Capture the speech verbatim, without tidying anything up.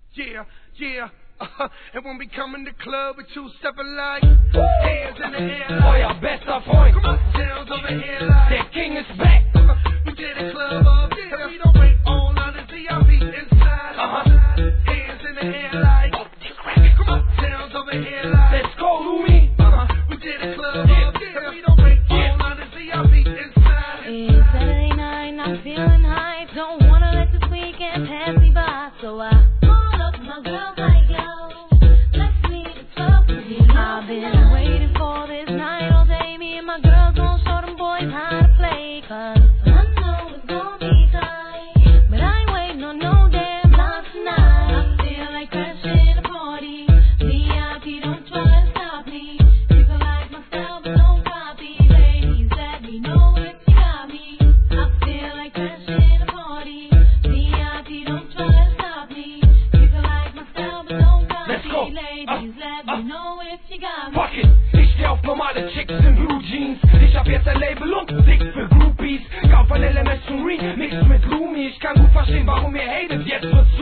Yeah, yeah. Uh, and when we come in the club, we two-stepping like hands in the air like euer bester Freund. Come on, sounds over here like Der King ist back. uh, we did a club up, yeah. And we don't wait all night to see our feet inside. Uh-huh. Hands in the air like come on, sounds over here like Let's go, Lumi. uh-huh. We did a club up, yeah. And we don't wait all night to see our feet inside. It's Saturday night, I'm feeling hype. Don't wanna let this weekend pass me by, so I call up my girls like yo. Let's meet at twelve, 'cause you know I've been waiting for this night all day. Me and my girls gon' show them boys how to play, 'cause I know it's gon' be tight. But I ain't waiting on no damn love tonight. I feel like crashing a party. V I P, don't try to stop me. People like my style, but don't copy. Ladies, let me know if you got me. I feel like crashing a party. V I P, don't try to stop me. People like my style, but don't copy. Let's go. Ladies, let me know if you got me. Fuck it, ich steh auf normale Chicks in Blue Jeans. Ich hab jetzt ein Label und Musik für Groupies. Kauf ein L M S und Remix mit Lumi. Ich kann gut verstehen, warum ihr hatet, jetzt wird's